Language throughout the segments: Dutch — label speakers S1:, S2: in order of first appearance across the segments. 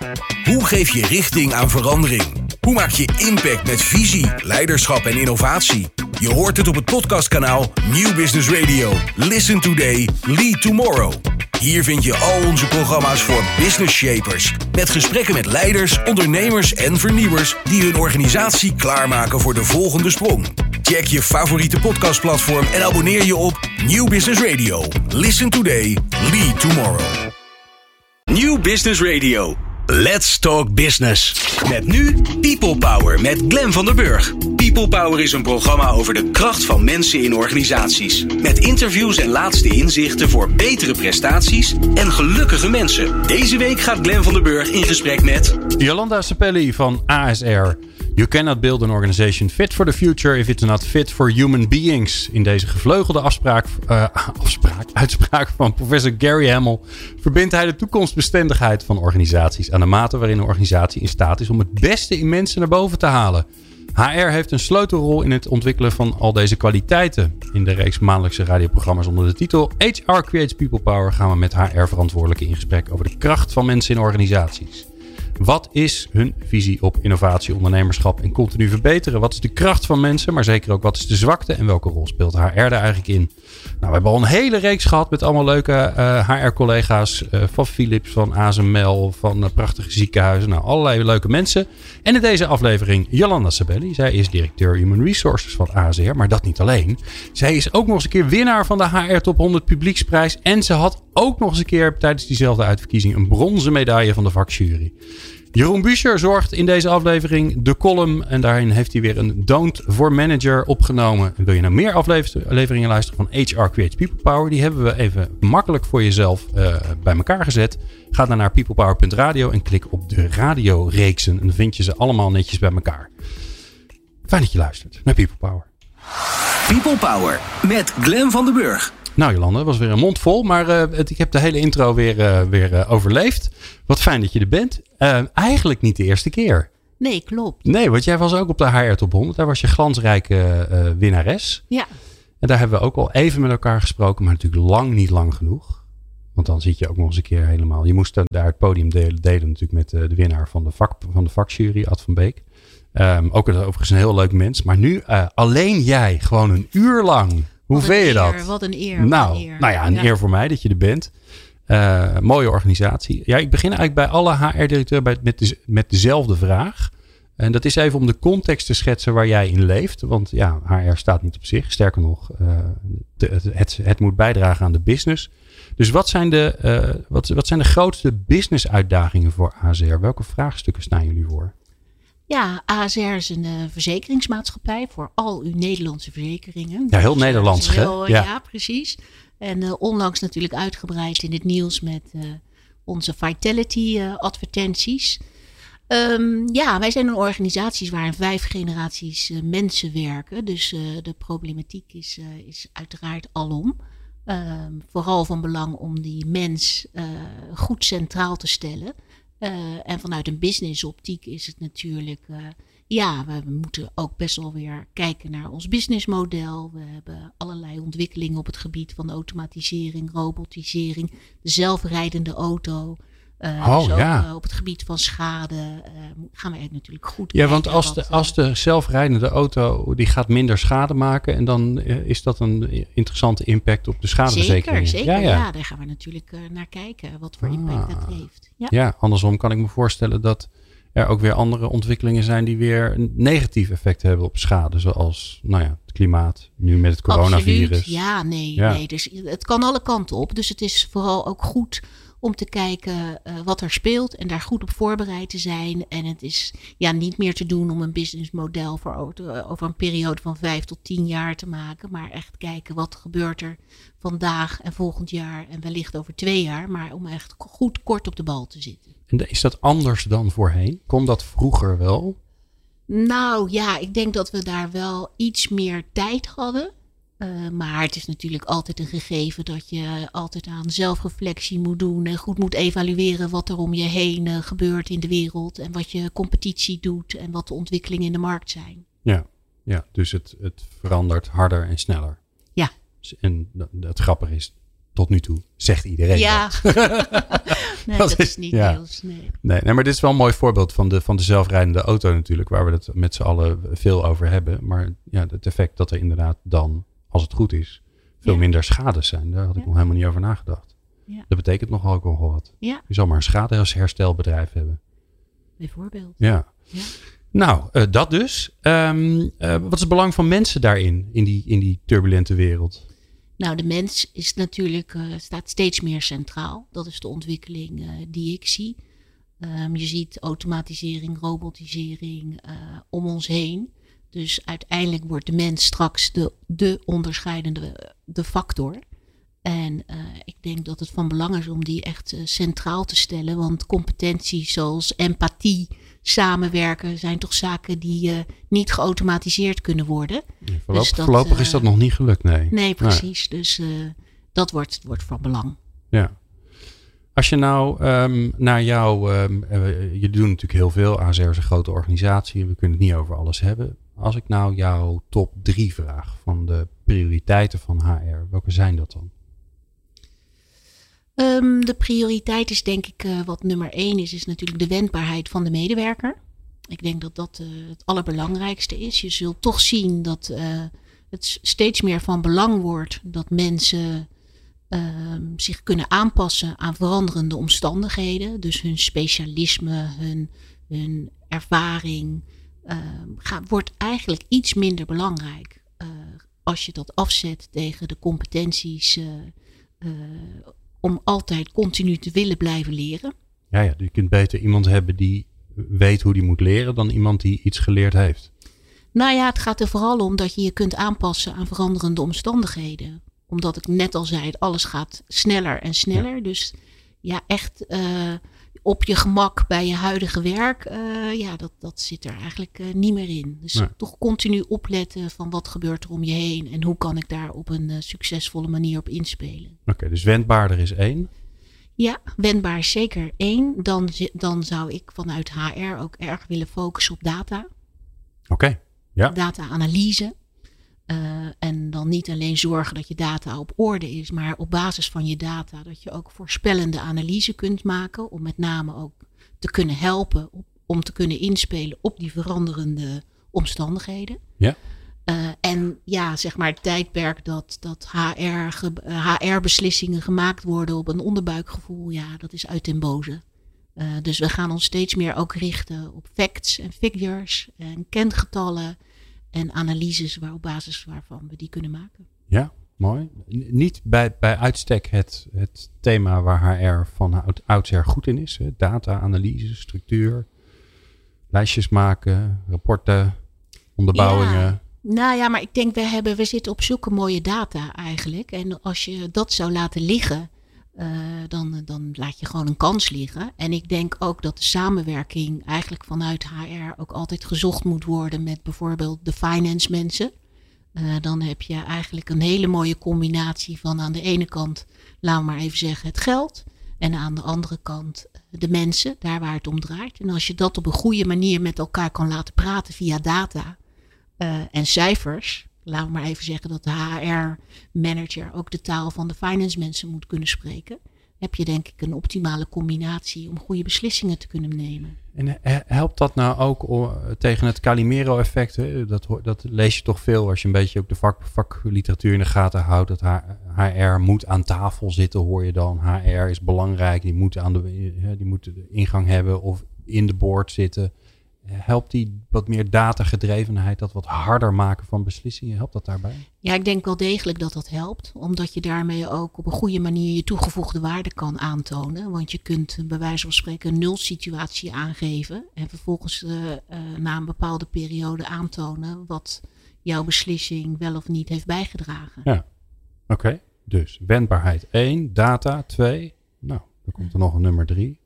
S1: Hoe geef je richting aan verandering? Hoe maak je impact met visie, leiderschap en innovatie? Je hoort het op het podcastkanaal Nieuw Business Radio. Listen today, lead tomorrow. Hier vind je al onze programma's voor business shapers. Met gesprekken met leiders, ondernemers en vernieuwers die hun organisatie klaarmaken voor de volgende sprong. Check je favoriete podcastplatform en abonneer je op Nieuw Business Radio. Listen today, lead tomorrow. Nieuw Business Radio. Let's talk business. Met nu People Power met Glenn van der Burg. People Power is een programma over de kracht van mensen in organisaties. Met interviews en laatste inzichten voor betere prestaties en gelukkige mensen. Deze week gaat Glenn van der Burg in gesprek met
S2: Jolanda Cepelli van ASR. You cannot build an organization fit for the future if it's not fit for human beings. In deze gevleugelde uitspraak van professor Gary Hamel verbindt hij de toekomstbestendigheid van organisaties aan de mate waarin een organisatie in staat is om het beste in mensen naar boven te halen. HR heeft een sleutelrol in het ontwikkelen van al deze kwaliteiten. In de reeks maandelijkse radioprogramma's onder de titel HR Creates People Power gaan we met HR-verantwoordelijken in gesprek over de kracht van mensen in organisaties. Wat is hun visie op innovatie, ondernemerschap en continu verbeteren? Wat is de kracht van mensen, maar zeker ook wat is de zwakte en welke rol speelt HR daar eigenlijk in? Nou, we hebben al een hele reeks gehad met allemaal leuke HR-collega's van Philips, van ASML, van prachtige ziekenhuizen. Nou, allerlei leuke mensen. En in deze aflevering Jolanda Cepelli. Zij is directeur Human Resources van ASR, maar dat niet alleen. Zij is ook nog eens een keer winnaar van de HR Top 100 Publieksprijs. En ze had ook nog eens een keer tijdens diezelfde uitverkiezing een bronzen medaille van de vakjury. Jeroen Buescher zorgt in deze aflevering de column. En daarin heeft hij weer een Don't for Manager opgenomen. En wil je nou meer afleveringen luisteren van HR Creates People Power? Die hebben we even makkelijk voor jezelf bij elkaar gezet. Ga dan naar peoplepower.radio en klik op de radioreeksen. En dan vind je ze allemaal netjes bij elkaar. Fijn dat je luistert naar People Power.
S1: People Power met Glenn van der Burg.
S2: Nou Jolanda, dat was weer een mond vol, maar ik heb de hele intro weer overleefd. Wat fijn dat je er bent. Eigenlijk niet de eerste keer.
S3: Nee, klopt.
S2: Nee, want jij was ook op de HR Top 100. Daar was je glansrijke winnares.
S3: Ja.
S2: En daar hebben we ook al even met elkaar gesproken, maar natuurlijk niet lang genoeg. Want dan zit je ook nog eens een keer helemaal. Je moest daar het podium delen natuurlijk met de winnaar van de vakjury, Ad van Beek. Ook overigens een heel leuk mens. Maar nu alleen jij, gewoon een uur lang. Hoe vind je dat?
S3: Wat een eer.
S2: Nou ja, een eer voor mij dat je er bent. Mooie organisatie. Ja, ik begin eigenlijk bij alle HR-directeur met dezelfde vraag. En dat is even om de context te schetsen waar jij in leeft. Want ja, HR staat niet op zich. Sterker nog, het moet bijdragen aan de business. Dus wat zijn de grootste business-uitdagingen voor ASR? Welke vraagstukken staan jullie voor?
S3: Ja, ASR is een verzekeringsmaatschappij voor al uw Nederlandse verzekeringen.
S2: Ja, heel Nederlands, hè?
S3: Ja, precies. En onlangs natuurlijk uitgebreid in het nieuws met onze Vitality advertenties. Wij zijn een organisatie waar in 5 generaties mensen werken. Dus de problematiek is uiteraard alom. Vooral van belang om die mens goed centraal te stellen. En vanuit een business optiek is het natuurlijk... we moeten ook best wel weer kijken naar ons businessmodel. We hebben allerlei ontwikkelingen op het gebied van automatisering, robotisering. De zelfrijdende auto. Op het gebied van schade gaan we natuurlijk goed kijken.
S2: Ja, want als de zelfrijdende auto die gaat minder schade maken... en dan is dat een interessante impact op de schadeverzekering.
S3: Zeker. Ja, daar gaan we natuurlijk naar kijken. Wat voor impact dat heeft.
S2: Ja, andersom kan ik me voorstellen dat er ook weer andere ontwikkelingen zijn... die weer een negatief effect hebben op schade. Zoals het klimaat, nu met het coronavirus.
S3: Absoluut. Nee. Dus het kan alle kanten op. Dus het is vooral ook goed... om te kijken wat er speelt en daar goed op voorbereid te zijn. En het is niet meer te doen om een businessmodel voor over een periode van 5 tot 10 jaar te maken. Maar echt kijken wat gebeurt er vandaag en volgend jaar en wellicht over 2 jaar. Maar om echt goed kort op de bal te zitten.
S2: En is dat anders dan voorheen? Kon dat vroeger wel?
S3: Nou ja, ik denk dat we daar wel iets meer tijd hadden. Maar het is natuurlijk altijd een gegeven dat je altijd aan zelfreflectie moet doen. En goed moet evalueren wat er om je heen gebeurt in de wereld. En wat je competitie doet en wat de ontwikkelingen in de markt zijn.
S2: Ja, dus het verandert harder en sneller.
S3: Ja.
S2: En het grappige is, tot nu toe zegt iedereen dat.
S3: Nee, dat is niet deels.
S2: Nee, maar dit is wel een mooi voorbeeld van de zelfrijdende auto natuurlijk. Waar we het met z'n allen veel over hebben. Maar ja, het effect dat er inderdaad dan, als het goed is, veel minder schades zijn. Daar had ik nog helemaal niet over nagedacht. Ja. Dat betekent nogal ook wel wat. Ja. Je zal maar een schadeherstelbedrijf hebben.
S3: Bijvoorbeeld.
S2: Ja. Nou, dat dus. Wat is het belang van mensen daarin, in die turbulente wereld?
S3: Nou, de mens is natuurlijk, staat steeds meer centraal. Dat is de ontwikkeling die ik zie. Je ziet automatisering, robotisering om ons heen. Dus uiteindelijk wordt de mens straks de onderscheidende factor. En ik denk dat het van belang is om die echt centraal te stellen. Want competenties zoals empathie, samenwerken zijn toch zaken die niet geautomatiseerd kunnen worden.
S2: Voorlopig is dat nog niet gelukt, nee.
S3: Nee, precies. Nee. Dus dat wordt van belang.
S2: Ja. Als je nou naar jou... jullie doen natuurlijk heel veel. ASR is een grote organisatie. We kunnen het niet over alles hebben. Als ik nou jouw top 3 vraag van de prioriteiten van HR. Welke zijn dat dan?
S3: De prioriteit is denk ik wat nummer 1 is natuurlijk de wendbaarheid van de medewerker. Ik denk dat dat het allerbelangrijkste is. Je zult toch zien dat het steeds meer van belang wordt dat mensen zich kunnen aanpassen aan veranderende omstandigheden. Dus hun specialisme, hun ervaring wordt eigenlijk iets minder belangrijk. Als je dat afzet tegen de competenties om altijd continu te willen blijven leren.
S2: Ja, je kunt beter iemand hebben die weet hoe die moet leren dan iemand die iets geleerd heeft.
S3: Nou ja, het gaat er vooral om dat je je kunt aanpassen aan veranderende omstandigheden. Omdat ik net al zei, alles gaat sneller en sneller. Ja. Dus ja, echt op je gemak bij je huidige werk, dat zit er eigenlijk niet meer in. Dus toch continu opletten van wat gebeurt er om je heen en hoe kan ik daar op een succesvolle manier op inspelen.
S2: Oké, dus wendbaarder is 1.
S3: Ja, wendbaar is zeker 1. Dan zou ik vanuit HR ook erg willen focussen op data.
S2: Oké, ja.
S3: Data-analyse. En dan niet alleen zorgen dat je data op orde is, maar op basis van je data dat je ook voorspellende analyse kunt maken. Om met name ook te kunnen helpen om te kunnen inspelen op die veranderende omstandigheden. Ja. En ja, zeg maar het tijdperk dat HR-beslissingen gemaakt worden op een onderbuikgevoel, ja, dat is uit den boze. Dus we gaan ons steeds meer ook richten op facts en figures en kentgetallen en analyses op basis waarvan we die kunnen maken.
S2: Ja, mooi. Niet bij uitstek het thema waar HR van oudsher goed in is. Hè? Data, analyse, structuur, lijstjes maken, rapporten, onderbouwingen.
S3: Ja. Nou ja, maar ik denk we zitten op zulke mooie data eigenlijk. En als je dat zou laten liggen, dan laat je gewoon een kans liggen. En ik denk ook dat de samenwerking eigenlijk vanuit HR ook altijd gezocht moet worden met bijvoorbeeld de finance mensen. Dan heb je eigenlijk een hele mooie combinatie van aan de ene kant, laten we maar even zeggen, het geld. En aan de andere kant de mensen, daar waar het om draait. En als je dat op een goede manier met elkaar kan laten praten via data en cijfers. Laten we maar even zeggen dat de HR-manager ook de taal van de finance mensen moet kunnen spreken. Heb je denk ik een optimale combinatie om goede beslissingen te kunnen nemen.
S2: En helpt dat nou ook tegen het Calimero-effect? Dat lees je toch veel als je een beetje ook de vakliteratuur in de gaten houdt. Dat HR moet aan tafel zitten, hoor je dan. HR is belangrijk, die moet de ingang hebben of in de board zitten. Helpt die wat meer datagedrevenheid, dat wat harder maken van beslissingen? Helpt dat daarbij?
S3: Ja, ik denk wel degelijk dat dat helpt. Omdat je daarmee ook op een goede manier je toegevoegde waarde kan aantonen. Want je kunt bij wijze van spreken een nulsituatie aangeven. En vervolgens na een bepaalde periode aantonen wat jouw beslissing wel of niet heeft bijgedragen.
S2: Ja, oké. Dus wendbaarheid 1, data 2. Nou, dan komt er nog een nummer 3.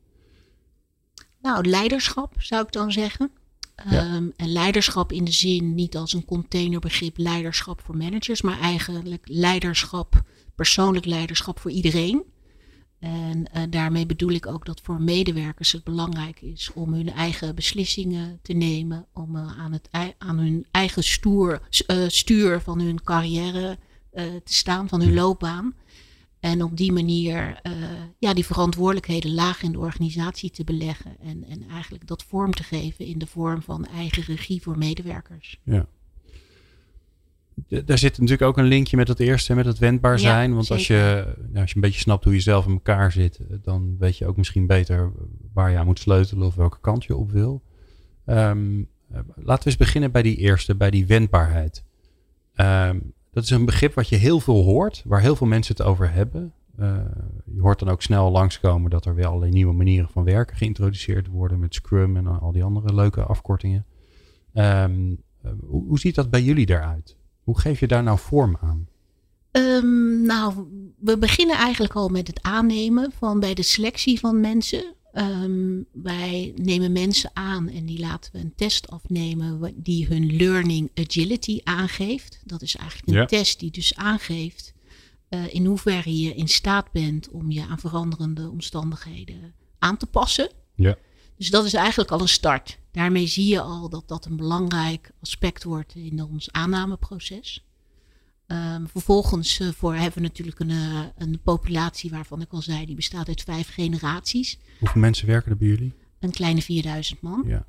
S3: Nou, leiderschap zou ik dan zeggen. Ja. En leiderschap in de zin niet als een containerbegrip leiderschap voor managers, maar eigenlijk leiderschap, persoonlijk leiderschap voor iedereen. En daarmee bedoel ik ook dat voor medewerkers het belangrijk is om hun eigen beslissingen te nemen, om aan hun eigen stuur van hun carrière te staan, van hun loopbaan. En op die manier die verantwoordelijkheden laag in de organisatie te beleggen. En eigenlijk dat vorm te geven in de vorm van eigen regie voor medewerkers.
S2: Ja. Daar zit natuurlijk ook een linkje met het eerste, met het wendbaar zijn. Want als je een beetje snapt hoe je zelf in elkaar zit, dan weet je ook misschien beter waar je aan moet sleutelen of welke kant je op wil. Laten we eens beginnen bij die eerste, bij die wendbaarheid. Dat is een begrip wat je heel veel hoort, waar heel veel mensen het over hebben. Je hoort dan ook snel langskomen dat er weer allerlei nieuwe manieren van werken geïntroduceerd worden met Scrum en al die andere leuke afkortingen. Hoe ziet dat bij jullie daaruit? Hoe geef je daar nou vorm aan?
S3: We beginnen eigenlijk al met het aannemen van bij de selectie van mensen. Wij nemen mensen aan en die laten we een test afnemen die hun learning agility aangeeft. Dat is eigenlijk een test die dus aangeeft in hoeverre je in staat bent om je aan veranderende omstandigheden aan te passen. Ja. Dus dat is eigenlijk al een start. Daarmee zie je al dat dat een belangrijk aspect wordt in ons aannameproces. Vervolgens hebben we natuurlijk een populatie waarvan ik al zei, die bestaat uit 5 generaties.
S2: Hoeveel mensen werken er bij jullie?
S3: Een kleine 4000 man.
S2: Ja.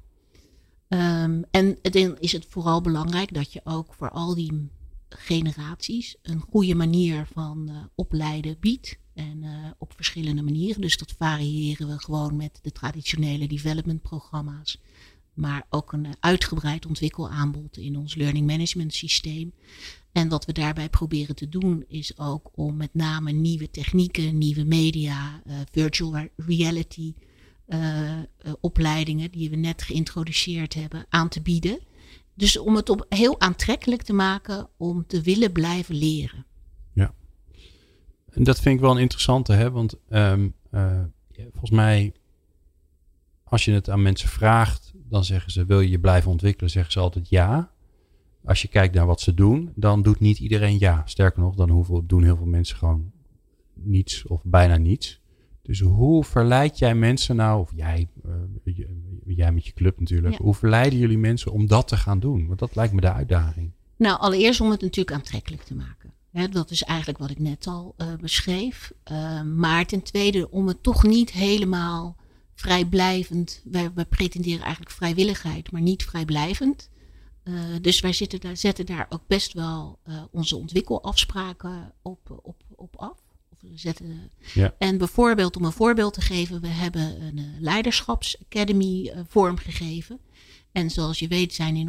S3: En dan is het vooral belangrijk dat je ook voor al die generaties een goede manier van opleiden biedt. En op verschillende manieren. Dus dat variëren we gewoon met de traditionele development programma's. Maar ook een uitgebreid ontwikkelaanbod in ons learning management systeem. En wat we daarbij proberen te doen is ook om met name nieuwe technieken, nieuwe media, virtual reality opleidingen die we net geïntroduceerd hebben aan te bieden. Dus om het heel aantrekkelijk te maken om te willen blijven leren.
S2: Ja, en dat vind ik wel een interessante, hè? Want volgens mij, als je het aan mensen vraagt, dan zeggen ze, wil je je blijven ontwikkelen? Zeggen ze altijd ja. Als je kijkt naar wat ze doen, dan doet niet iedereen ja. Sterker nog, dan doen heel veel mensen gewoon niets of bijna niets. Dus hoe verleid jij mensen nou, of jij met je club natuurlijk, hoe verleiden jullie mensen om dat te gaan doen? Want dat lijkt me de uitdaging.
S3: Nou, allereerst om het natuurlijk aantrekkelijk te maken. Dat is eigenlijk wat ik net al beschreef. Maar ten tweede om het toch niet helemaal vrijblijvend. We pretenderen eigenlijk vrijwilligheid, maar niet vrijblijvend. Dus wij zetten daar ook best wel onze ontwikkelafspraken op af. En bijvoorbeeld, om een voorbeeld te geven, we hebben een leiderschapsacademy vormgegeven. En zoals je weet zijn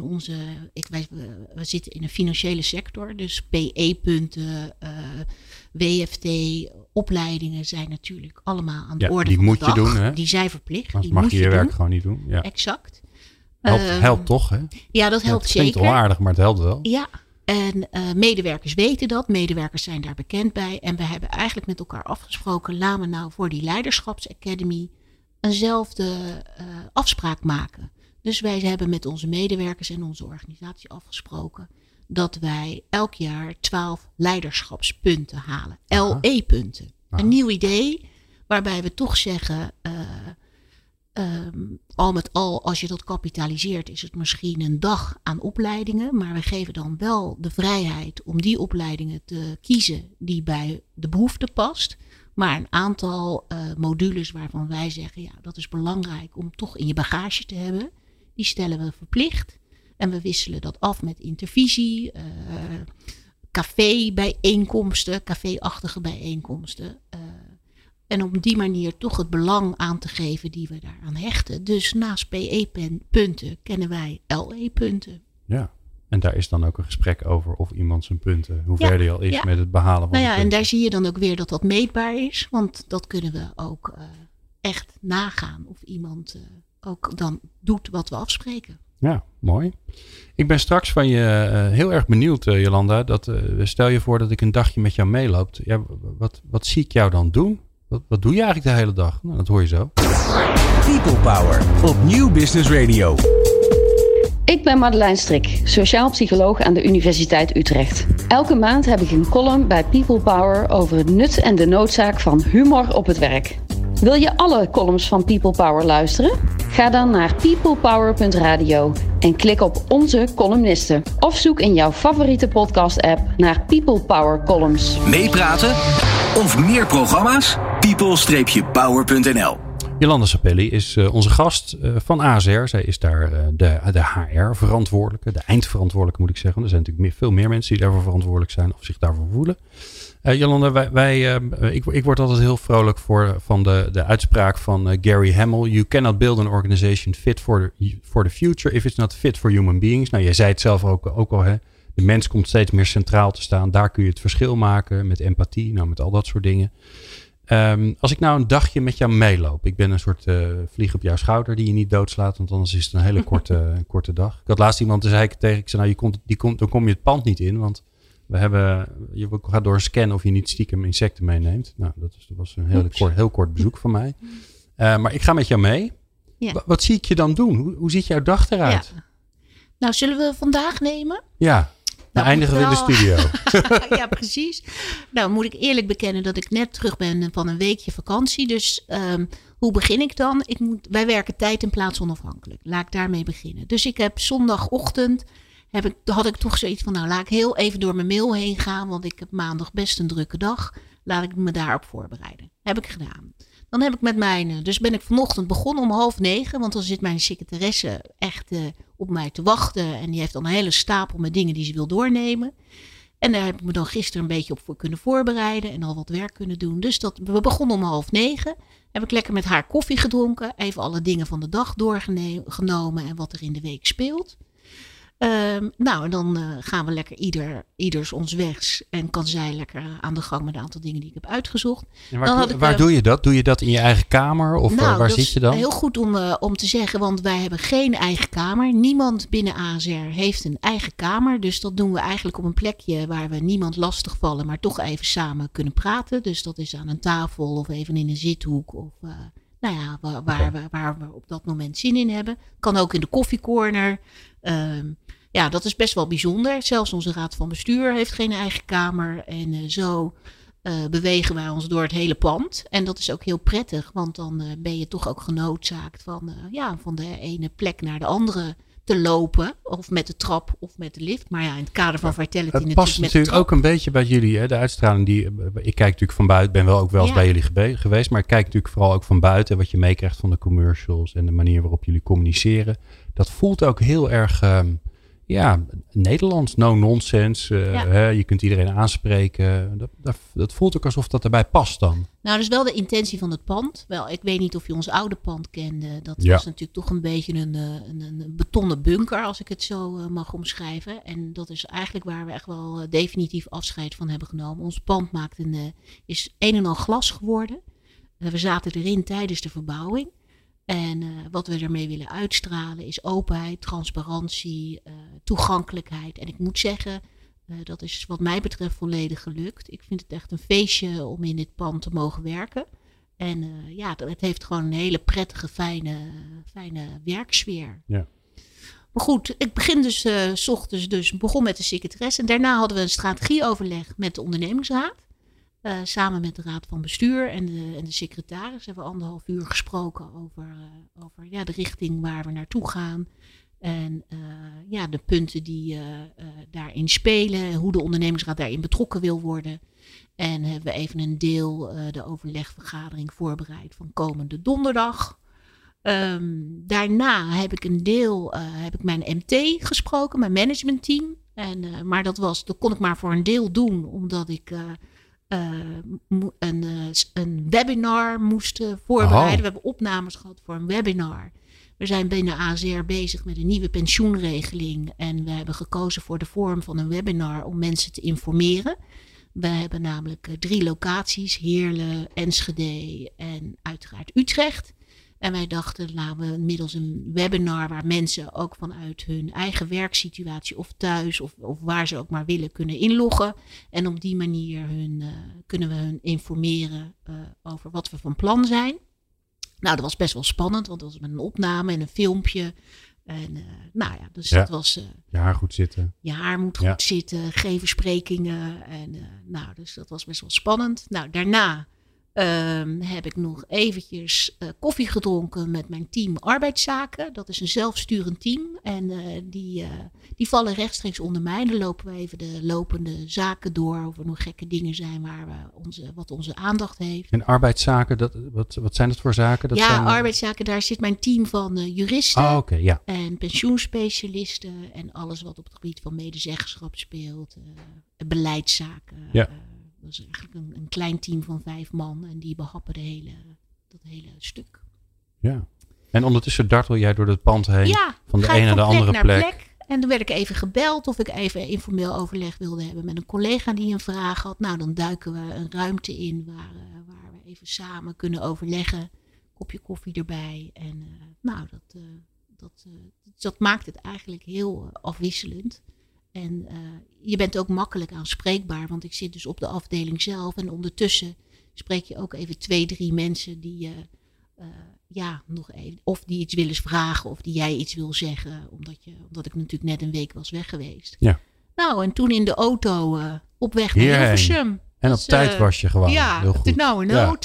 S3: we zitten in een financiële sector. Dus PE-punten, WFT, opleidingen zijn natuurlijk allemaal aan de orde van de dag. Die moet je doen, hè? Die zijn verplicht.
S2: Anders mag je je werk gewoon niet doen. Ja.
S3: Exact.
S2: Helpt toch, hè?
S3: Ja, dat helpt zeker.
S2: Het klinkt onaardig, maar het helpt wel.
S3: Ja, en medewerkers weten dat. Medewerkers zijn daar bekend bij. En we hebben eigenlijk met elkaar afgesproken, laten we nou voor die leiderschapsacademy eenzelfde afspraak maken. Dus wij hebben met onze medewerkers en onze organisatie afgesproken dat wij elk jaar 12 leiderschapspunten halen. LE-punten. Een nieuw idee waarbij we toch zeggen, al met al, als je dat kapitaliseert, is het misschien een dag aan opleidingen. Maar we geven dan wel de vrijheid om die opleidingen te kiezen die bij de behoefte past. Maar een aantal modules waarvan wij zeggen, ja, dat is belangrijk om toch in je bagage te hebben. Die stellen we verplicht. En we wisselen dat af met intervisie, café-bijeenkomsten, café-achtige bijeenkomsten. En op die manier toch het belang aan te geven die we daaraan hechten. Dus naast PE-punten kennen wij LE-punten.
S2: Ja, en daar is dan ook een gesprek over of iemand zijn punten, hoe ver die al is met het behalen van de punten.
S3: En daar zie je dan ook weer dat dat meetbaar is. Want dat kunnen we ook echt nagaan of iemand ook dan doet wat we afspreken.
S2: Ja, mooi. Ik ben straks van je heel erg benieuwd, Jolanda. Stel je voor dat ik een dagje met jou meeloop. Ja, wat zie ik jou dan doen? Wat doe je eigenlijk de hele dag? Nou, dat hoor je zo.
S1: People Power op Nieuw Business Radio.
S4: Ik ben Madeleine Strik, sociaal psycholoog aan de Universiteit Utrecht. Elke maand heb ik een column bij People Power over het nut en de noodzaak van humor op het werk. Wil je alle columns van People Power luisteren? Ga dan naar peoplepower.radio en klik op onze columnisten. Of zoek in jouw favoriete podcast-app naar People Power columns.
S1: Meepraten of meer programma's? people-power.nl.
S2: Jolanda Sapelli is onze gast van ASR. Zij is daar de HR-verantwoordelijke, de eindverantwoordelijke moet ik zeggen. Er zijn natuurlijk veel meer mensen die daarvoor verantwoordelijk zijn of zich daarvoor voelen. Jolanda, ik word altijd heel vrolijk van de uitspraak van Gary Hamel. You cannot build an organization fit for the future if it's not fit for human beings. Nou, jij zei het zelf ook al, hè. De mens komt steeds meer centraal te staan. Daar kun je het verschil maken met empathie, met al dat soort dingen. Als ik nou een dagje met jou meeloop. Ik ben een soort vlieg op jouw schouder die je niet doodslaat. Want anders is het een hele korte dag. Ik had laatst iemand, zei ik tegen. Ik zei, dan kom je het pand niet in. Want je gaat door een scan of je niet stiekem insecten meeneemt. Nou, dat was een heel kort bezoek van mij. Maar ik ga met jou mee. Ja. Wat zie ik je dan doen? Hoe ziet jouw dag eruit?
S3: Ja. Nou, zullen we vandaag nemen?
S2: Ja. Dan eindigen we in de studio.
S3: Ja, precies. Nou, moet ik eerlijk bekennen dat ik net terug ben van een weekje vakantie. Dus hoe begin ik dan? Wij werken tijd- en plaatsonafhankelijk. Laat ik daarmee beginnen. Dus ik heb zondagochtend, had ik toch zoiets van, nou laat ik heel even door mijn mail heen gaan. Want ik heb maandag best een drukke dag. Laat ik me daarop voorbereiden. Heb ik gedaan. Dan heb ik dus ben ik vanochtend begonnen om 8:30. Want dan zit mijn secretaresse echt op mij te wachten. En die heeft dan een hele stapel met dingen die ze wil doornemen. En daar heb ik me dan gisteren een beetje op voor kunnen voorbereiden. En al wat werk kunnen doen. Dus we begonnen om 8:30. Heb ik lekker met haar koffie gedronken. Even alle dingen van de dag doorgenomen. En wat er in de week speelt. En dan gaan we lekker ieders ons wegs. En kan zij lekker aan de gang met een aantal dingen die ik heb uitgezocht.
S2: Waar doe je dat? Doe je dat in je eigen kamer? Of waar zit je dan?
S3: Heel goed om te zeggen. Want wij hebben geen eigen kamer. Niemand binnen ASR heeft een eigen kamer. Dus dat doen we eigenlijk op een plekje waar we niemand lastigvallen. Maar toch even samen kunnen praten. Dus dat is aan een tafel of even in een zithoek. Of waar we op dat moment zin in hebben. Kan ook in de koffiecorner. Ja, dat is best wel bijzonder. Zelfs onze raad van bestuur heeft geen eigen kamer. En zo bewegen wij ons door het hele pand. En dat is ook heel prettig. Want dan ben je toch ook genoodzaakt van de ene plek naar de andere te lopen. Of met de trap of met de lift. Maar ja, in het kader van Vitality
S2: het past natuurlijk ook een beetje bij jullie. Hè? De uitstraling ik kijk natuurlijk van buiten. Ben wel ook wel eens bij jullie geweest. Maar ik kijk natuurlijk vooral ook van buiten. Wat je meekrijgt van de commercials. En de manier waarop jullie communiceren. Dat voelt ook heel erg... Nederlands, no nonsense. Je kunt iedereen aanspreken. Dat voelt ook alsof dat erbij past dan.
S3: Nou, dat is wel de intentie van het pand. Wel, ik weet niet of je ons oude pand kende. Dat was natuurlijk toch een beetje een betonnen bunker, als ik het zo mag omschrijven. En dat is eigenlijk waar we echt wel definitief afscheid van hebben genomen. Ons pand is een en al glas geworden. We zaten erin tijdens de verbouwing. En wat we ermee willen uitstralen is openheid, transparantie, toegankelijkheid. En ik moet zeggen, dat is wat mij betreft volledig gelukt. Ik vind het echt een feestje om in dit pand te mogen werken. En het heeft gewoon een hele prettige, fijne werksfeer. Ja. Maar goed, ik begin dus 's ochtends begon met de secretaresse. En daarna hadden we een strategieoverleg met de ondernemingsraad. Samen met de raad van bestuur en de secretaris hebben we 1,5 uur gesproken over de richting waar we naartoe gaan. En de punten die daarin spelen. Hoe de ondernemingsraad daarin betrokken wil worden. En hebben we even een deel de overlegvergadering voorbereid van komende donderdag. Daarna heb ik heb ik mijn MT gesproken, mijn managementteam. Maar dat kon ik maar voor een deel doen, omdat ik... een webinar moesten voorbereiden. We hebben opnames gehad voor een webinar. We zijn binnen ASR bezig met een nieuwe pensioenregeling. En we hebben gekozen voor de vorm van een webinar om mensen te informeren. We hebben namelijk 3 locaties. Heerlen, Enschede en uiteraard Utrecht. En wij dachten, laten we middels een webinar waar mensen ook vanuit hun eigen werksituatie of thuis of waar ze ook maar willen kunnen inloggen. En op die manier kunnen we hun informeren over wat we van plan zijn. Nou, dat was best wel spannend, want dat was met een opname en een filmpje. En dat was...
S2: je haar goed zitten.
S3: Je haar moet goed zitten, geen versprekingen. En dus dat was best wel spannend. Nou, daarna Heb ik nog eventjes koffie gedronken met mijn team arbeidszaken. Dat is een zelfsturend team. En die vallen rechtstreeks onder mij. Dan lopen we even de lopende zaken door. Of er nog gekke dingen zijn wat onze aandacht heeft.
S2: En arbeidszaken, wat zijn dat voor zaken?
S3: Arbeidszaken, daar zit mijn team van juristen. En pensioenspecialisten. En alles wat op het gebied van medezeggenschap speelt. Beleidszaken.
S2: Ja.
S3: Dat is eigenlijk een klein team van 5 man. En die behappen dat hele stuk.
S2: Ja. En ondertussen dartel jij door het pand heen. Van de ene naar de andere plek.
S3: En toen werd ik even gebeld of ik even informeel overleg wilde hebben met een collega die een vraag had. Nou, dan duiken we een ruimte in waar we even samen kunnen overleggen. Kopje koffie erbij. En dat maakt het eigenlijk heel afwisselend. En je bent ook makkelijk aanspreekbaar, want ik zit dus op de afdeling zelf. En ondertussen spreek je ook even 2-3 mensen die nog even, of die iets willen vragen of die jij iets wil zeggen. Omdat ik natuurlijk net een week was weg geweest.
S2: Ja.
S3: Nou, en toen in de auto op weg naar Hilversum.
S2: En dus, op tijd was je gewoon.
S3: Ja,
S2: heel goed.
S3: Nou een nood.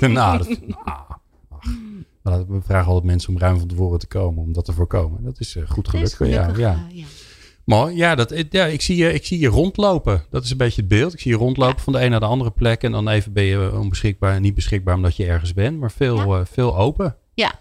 S2: We vragen altijd mensen om ruim van tevoren te komen om dat te voorkomen. Dat is goed gelukt voor jou. Ja. Mooi. Ja, ik zie je rondlopen. Dat is een beetje het beeld. Ik zie je rondlopen van de een naar de andere plek. En dan even ben je onbeschikbaar en niet beschikbaar omdat je ergens bent. Maar veel open.
S3: Ja.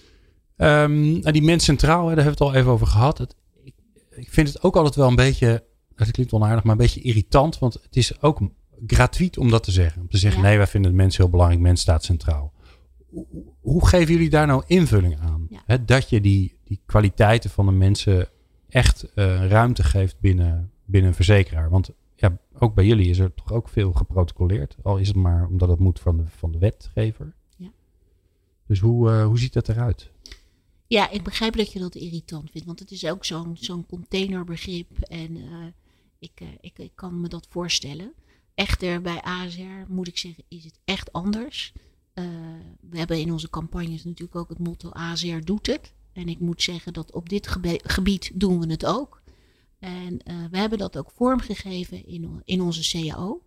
S2: Die mens centraal, daar hebben we het al even over gehad. Ik vind het ook altijd wel een beetje, dat klinkt onaardig, maar een beetje irritant. Want het is ook gratuit om dat te zeggen. Om te zeggen, nee, wij vinden het mens heel belangrijk. Mens staat centraal. Hoe geven jullie daar nou invulling aan? Ja. Dat je die kwaliteiten van de mensen echt ruimte geeft binnen een verzekeraar. Want ja, ook bij jullie is er toch ook veel geprotocoleerd. Al is het maar omdat het moet van de wetgever. Ja. Dus hoe ziet dat eruit?
S3: Ja, ik begrijp dat je dat irritant vindt. Want het is ook zo'n containerbegrip. En ik kan me dat voorstellen. Echter, bij ASR moet ik zeggen, is het echt anders. We hebben in onze campagnes natuurlijk ook het motto ASR doet het. En ik moet zeggen dat op dit gebied doen we het ook. En we hebben dat ook vormgegeven in onze CAO.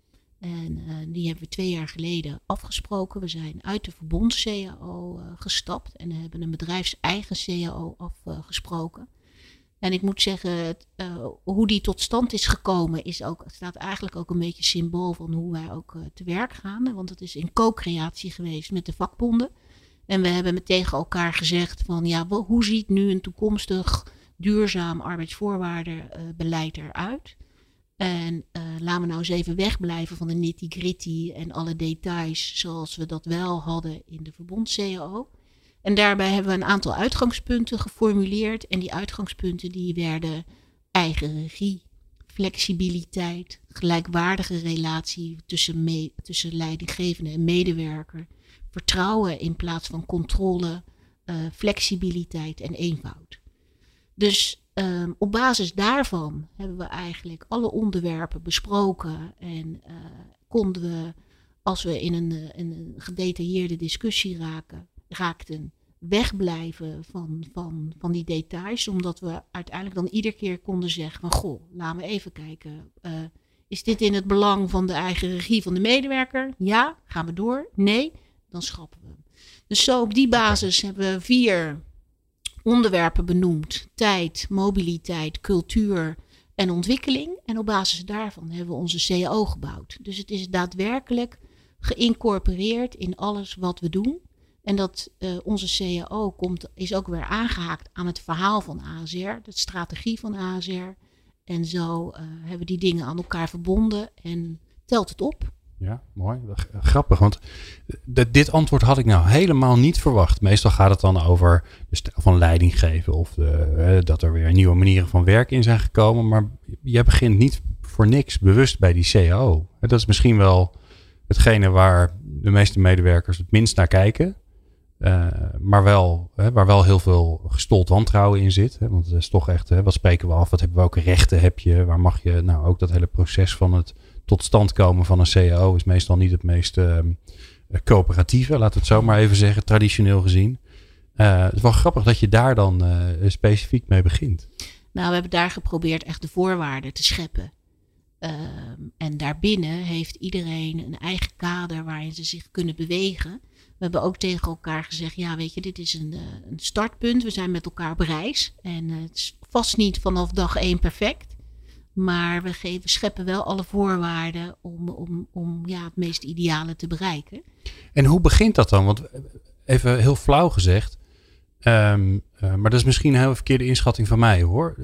S3: En die hebben we 2 jaar geleden afgesproken. We zijn uit de verbonds-CAO gestapt. En hebben een bedrijfseigen CAO afgesproken. En ik moet zeggen, hoe die tot stand is gekomen staat eigenlijk ook een beetje symbool van hoe wij ook te werk gaan. Want het is in co-creatie geweest met de vakbonden. En we hebben tegen elkaar gezegd van hoe ziet nu een toekomstig duurzaam arbeidsvoorwaardenbeleid eruit? En laten we nou eens even wegblijven van de nitty-gritty en alle details zoals we dat wel hadden in de verbonds-CAO. En daarbij hebben we een aantal uitgangspunten geformuleerd. En die uitgangspunten die werden eigen regie, flexibiliteit, gelijkwaardige relatie tussen leidinggevende en medewerker, vertrouwen in plaats van controle, flexibiliteit en eenvoud. Dus op basis daarvan hebben we eigenlijk alle onderwerpen besproken en konden we, als we in een gedetailleerde discussie raakten, wegblijven van die details, omdat we uiteindelijk dan iedere keer konden zeggen van goh, laten we even kijken. Is dit in het belang van de eigen regie van de medewerker? Ja, gaan we door? Nee, dan schrappen we hem. Dus zo op die basis hebben we 4 onderwerpen benoemd. Tijd, mobiliteit, cultuur en ontwikkeling. En op basis daarvan hebben we onze CAO gebouwd. Dus het is daadwerkelijk geïncorporeerd in alles wat we doen. En dat onze CAO is ook weer aangehaakt aan het verhaal van ASR, de strategie van ASR. En zo hebben we die dingen aan elkaar verbonden en telt het op.
S2: Ja, mooi. Grappig, want dit antwoord had ik nou helemaal niet verwacht. Meestal gaat het dan over de stijl van leiding geven of dat er weer nieuwe manieren van werken in zijn gekomen. Maar jij begint niet voor niks bewust bij die CAO. Dat is misschien wel hetgene waar de meeste medewerkers het minst naar kijken. Maar wel, waar wel heel veel gestold wantrouwen in zit. Want het is toch echt, wat spreken we af? Welke rechten heb je? Waar mag je? Nou, ook dat hele proces van het tot stand komen van een CAO is meestal niet het meest coöperatieve. Laten we het zo maar even zeggen, traditioneel gezien. Het is wel grappig dat je daar dan specifiek mee begint.
S3: Nou, we hebben daar geprobeerd echt de voorwaarden te scheppen. En daarbinnen heeft iedereen een eigen kader waarin ze zich kunnen bewegen. We hebben ook tegen elkaar gezegd, ja weet je, dit is een startpunt. We zijn met elkaar op reis. En het is vast niet vanaf dag 1 perfect. Maar we scheppen wel alle voorwaarden om het meest ideale te bereiken. En
S2: hoe begint dat dan? Want even heel flauw gezegd. Maar dat is misschien een heel verkeerde inschatting van mij hoor.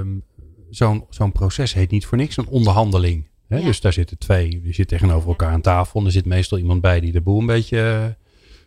S2: Zo'n proces heet niet voor niks een onderhandeling. Hè? Ja. Dus daar zitten twee, die zitten tegenover elkaar aan tafel. En er zit meestal iemand bij die de boel een beetje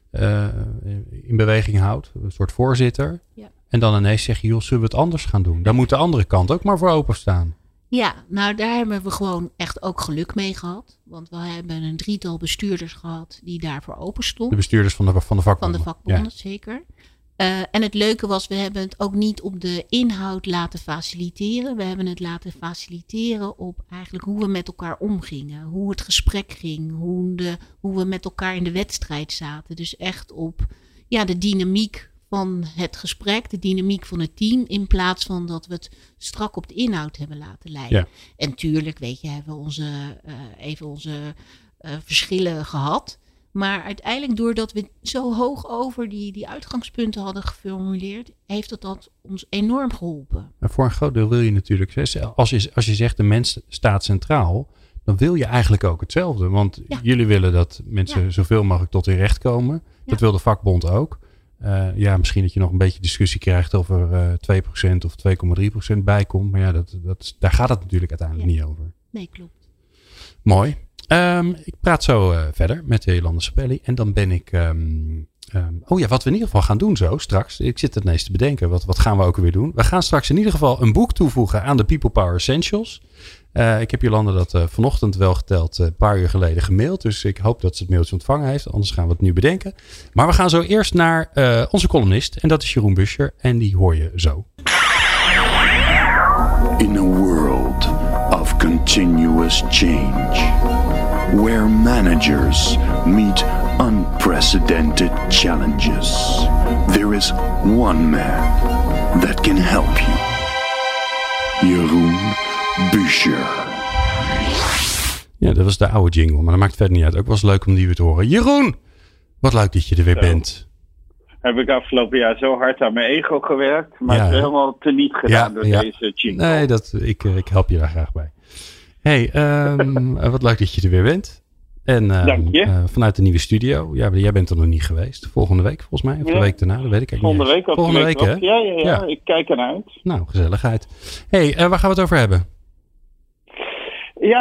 S2: in beweging houdt. Een soort voorzitter. Ja. En dan ineens zeg je, joh, zullen we het anders gaan doen? Daar moet de andere kant ook maar voor openstaan. Ja, nou daar hebben we gewoon echt ook geluk mee gehad. Want we hebben een 3-tal bestuurders gehad die daarvoor open stonden. De bestuurders van de vakbonden. Van de vakbonden, zeker. En het leuke was, we hebben het ook niet op de inhoud laten faciliteren. We hebben het laten faciliteren op eigenlijk hoe we met elkaar omgingen. Hoe het gesprek ging. Hoe we met elkaar in de wedstrijd zaten. Dus echt op de dynamiek van het gesprek. De dynamiek van het team. In plaats van dat we het strak op de inhoud hebben laten leiden. Ja. En tuurlijk, weet je, hebben we onze verschillen gehad. Maar uiteindelijk, doordat we zo hoog over die uitgangspunten hadden geformuleerd, heeft dat ons enorm geholpen. Maar voor een groot deel wil je natuurlijk, als je zegt de mens staat centraal, dan wil je eigenlijk ook hetzelfde. Want jullie willen dat mensen zoveel mogelijk tot hun recht komen. Dat wil de vakbond ook. Misschien dat je nog een beetje discussie krijgt over 2% of 2,3% bijkomt. Maar daar gaat het natuurlijk uiteindelijk niet over. Nee, klopt. Mooi. Ik praat zo verder met Jolanda Sapelli. En dan ben ik... wat we in ieder geval gaan doen zo straks. Ik zit het ineens te bedenken. Wat gaan we ook weer doen? We gaan straks in ieder geval een boek toevoegen aan de People Power Essentials. Ik heb Jolanda dat vanochtend wel geteld een paar uur geleden gemaild. Dus ik hoop dat ze het mailtje ontvangen heeft. Anders gaan we het nu bedenken. Maar we gaan zo eerst naar onze columnist. En dat is Jeroen Buescher. En die hoor je zo.
S5: In a world of continuous change, where managers meet unprecedented challenges, there is one man that can help you. Jeroen Buescher.
S2: Ja, dat was de oude jingle, maar dat maakt verder niet uit. Ook was leuk om die weer te horen. Jeroen, wat leuk dat je er weer bent.
S6: Heb ik afgelopen jaar zo hard aan mijn ego gewerkt, maar het is helemaal teniet gedaan door deze jingle.
S2: Nee, ik help je daar graag bij. Hey, wat leuk dat je er weer bent. En
S6: dank je.
S2: Vanuit de nieuwe studio. Ja, jij bent er nog niet geweest. Volgende week volgens mij. Of de week daarna, dat weet ik eigenlijk niet.
S6: Volgende week, hè? Ja, ik kijk ernaar.
S2: Nou, gezelligheid. Hey, waar gaan we het over hebben?
S6: Ja,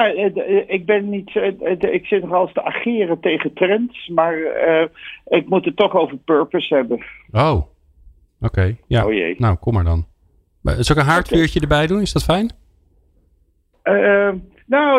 S6: ik zit nog eens te ageren tegen trends, maar ik moet het toch over purpose hebben.
S2: Oh, oké. Ja.
S6: Oh jee.
S2: Nou, kom maar dan. Zal ik een haardvuurtje erbij doen? Is dat fijn?
S6: Nou,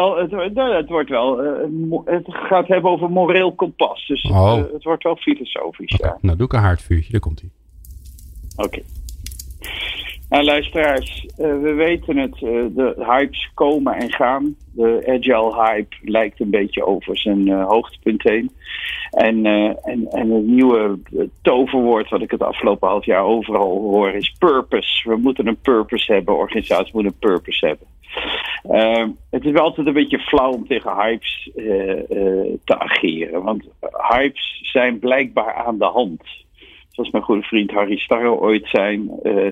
S6: het gaat hebben over moreel kompas. Dus het wordt wel filosofisch.
S2: Okay. Ja. Nou, doe ik een haardvuurtje. Daar komt hij.
S6: Oké. Nou, luisteraars, we weten het. De hypes komen en gaan. De agile hype lijkt een beetje over zijn hoogtepunt heen. En het nieuwe toverwoord wat ik het afgelopen half jaar overal hoor is purpose. We moeten een purpose hebben. Organisaties moeten een purpose hebben. Het is wel altijd een beetje flauw om tegen hypes te ageren. Want hypes zijn blijkbaar aan de hand. Zoals mijn goede vriend Harry Starre ooit zei,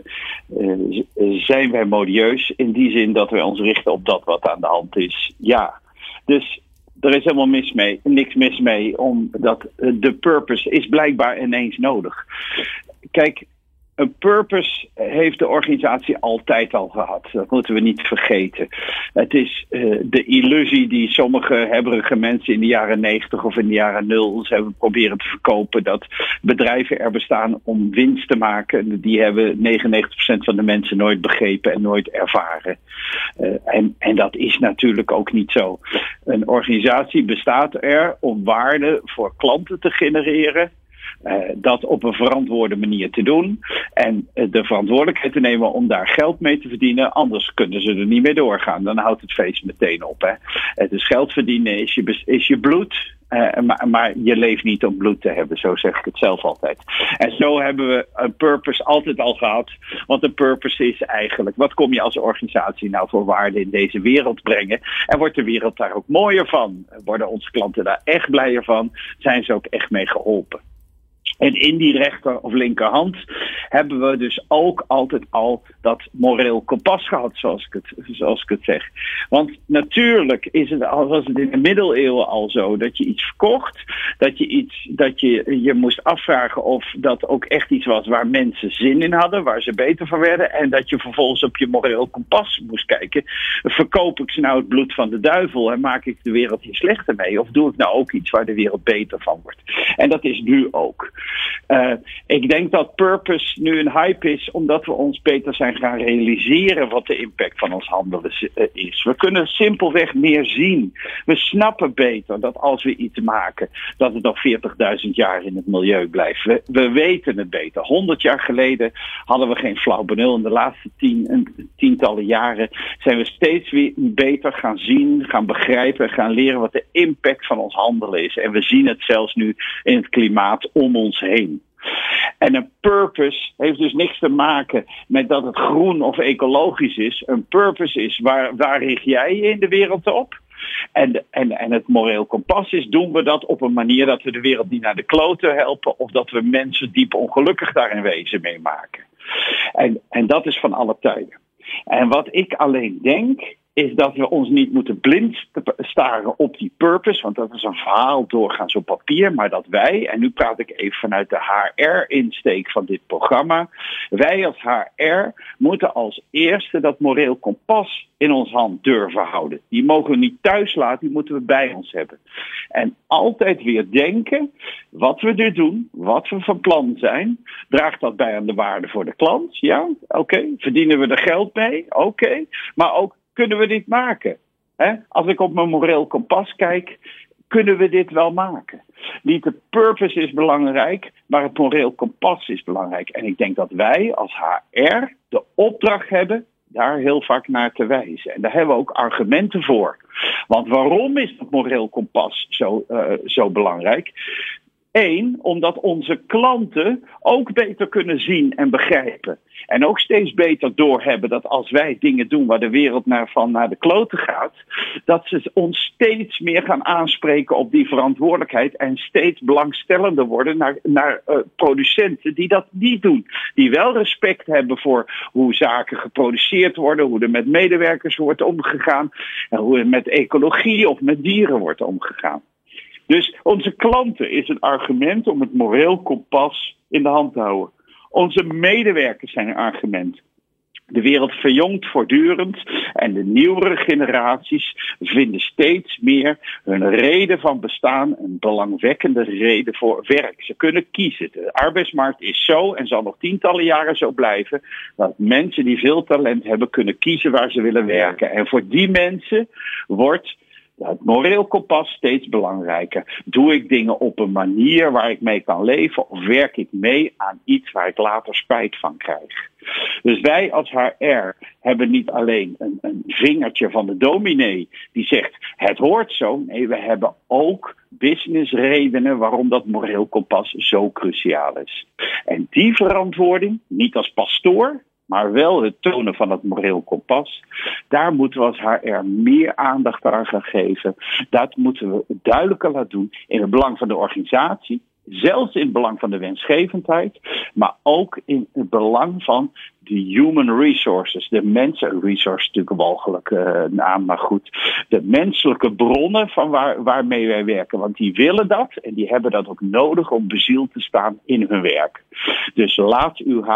S6: zijn wij modieus in die zin dat wij ons richten op dat wat aan de hand is. Ja, dus er is helemaal niks mis mee, omdat de purpose is blijkbaar ineens nodig. Kijk, een purpose heeft de organisatie altijd al gehad. Dat moeten we niet vergeten. Het is de illusie die sommige hebberige mensen in de jaren 90 of in de jaren 0 hebben proberen te verkopen, dat bedrijven er bestaan om winst te maken. Die hebben 99% van de mensen nooit begrepen en nooit ervaren. En dat is natuurlijk ook niet zo. Een organisatie bestaat er om waarde voor klanten te genereren. dat op een verantwoorde manier te doen. En de verantwoordelijkheid te nemen om daar geld mee te verdienen. Anders kunnen ze er niet mee doorgaan. Dan houdt het feest meteen op. Hè. Dus geld verdienen is je bloed. Maar je leeft niet om bloed te hebben, zo zeg ik het zelf altijd. En zo hebben we een purpose altijd al gehad. Want een purpose is eigenlijk, wat kom je als organisatie nou voor waarde in deze wereld brengen? En wordt de wereld daar ook mooier van? Worden onze klanten daar echt blijer van? Zijn ze ook echt mee geholpen? En in die rechter of linkerhand hebben we dus ook altijd al dat moreel kompas gehad, zoals ik het zeg. Want natuurlijk was het in de middeleeuwen al zo dat je iets verkocht, dat je moest afvragen of dat ook echt iets was waar mensen zin in hadden, waar ze beter van werden, en dat je vervolgens op je moreel kompas moest kijken. Verkoop ik ze nou het bloed van de duivel en maak ik de wereld hier slechter mee? Of doe ik nou ook iets waar de wereld beter van wordt? En dat is nu ook. Ik denk dat purpose nu een hype is omdat we ons beter zijn gaan realiseren wat de impact van ons handelen is. We kunnen simpelweg meer zien. We snappen beter dat als we iets maken, dat het nog 40.000 jaar in het milieu blijft. We weten het beter. 100 jaar geleden hadden we geen flauw benul. In de laatste tientallen jaren zijn we steeds weer beter gaan zien, gaan begrijpen, gaan leren wat de impact van ons handelen is. En we zien het zelfs nu in het klimaat om ons heen. En een purpose heeft dus niks te maken met dat het groen of ecologisch is. Een purpose is waar richt jij je in de wereld op? En het moreel kompas is, doen we dat op een manier dat we de wereld niet naar de kloten helpen of dat we mensen diep ongelukkig daarin wezen meemaken. En dat is van alle tijden. En wat ik alleen denk, is dat we ons niet moeten blind staren op die purpose, want dat is een verhaal doorgaans op papier, maar dat wij, en nu praat ik even vanuit de HR-insteek van dit programma, wij als HR moeten als eerste dat moreel kompas in ons hand durven houden. Die mogen we niet thuis laten, die moeten we bij ons hebben. En altijd weer denken, wat we nu doen, wat we van plan zijn, draagt dat bij aan de waarde voor de klant? Ja, oké. Verdienen we er geld mee? Oké. Maar ook, kunnen we dit maken? Als ik op mijn moreel kompas kijk, kunnen we dit wel maken? Niet de purpose is belangrijk, maar het moreel kompas is belangrijk. En ik denk dat wij als HR de opdracht hebben daar heel vaak naar te wijzen. En daar hebben we ook argumenten voor. Want waarom is het moreel kompas zo belangrijk? 1, omdat onze klanten ook beter kunnen zien en begrijpen. En ook steeds beter doorhebben dat als wij dingen doen waar de wereld naar de kloten gaat, dat ze ons steeds meer gaan aanspreken op die verantwoordelijkheid en steeds belangstellender worden naar producenten die dat niet doen. Die wel respect hebben voor hoe zaken geproduceerd worden, hoe er met medewerkers wordt omgegaan en hoe er met ecologie of met dieren wordt omgegaan. Dus onze klanten is een argument om het moreel kompas in de hand te houden. Onze medewerkers zijn een argument. De wereld verjongt voortdurend en de nieuwere generaties vinden steeds meer hun reden van bestaan een belangwekkende reden voor werk. Ze kunnen kiezen. De arbeidsmarkt is zo en zal nog tientallen jaren zo blijven dat mensen die veel talent hebben kunnen kiezen waar ze willen werken. En voor die mensen wordt het moreel kompas steeds belangrijker. Doe ik dingen op een manier waar ik mee kan leven of werk ik mee aan iets waar ik later spijt van krijg? Dus wij als HR hebben niet alleen een vingertje van de dominee die zegt het hoort zo. Nee, we hebben ook businessredenen waarom dat moreel kompas zo cruciaal is. En die verantwoording, niet als pastoor, maar wel het tonen van het moreel kompas, daar moeten we als HR meer aandacht aan gaan geven. Dat moeten we duidelijker laten doen in het belang van de organisatie, zelfs in het belang van de wensgevendheid, maar ook in het belang van de human resources, de mensen, resource natuurlijk een walgelijke naam, maar goed, de menselijke bronnen van waarmee wij werken, want die willen dat en die hebben dat ook nodig om bezield te staan in hun werk. Dus laat uw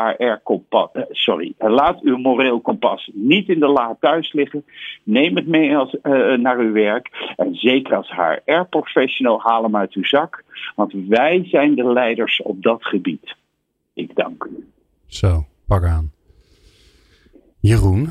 S6: laat uw moreel kompas niet in de la thuis liggen, neem het mee naar uw werk en zeker als HR-professional haal hem uit uw zak, want wij zijn de leiders op dat gebied. Ik dank u.
S2: Zo, pak aan. Jeroen.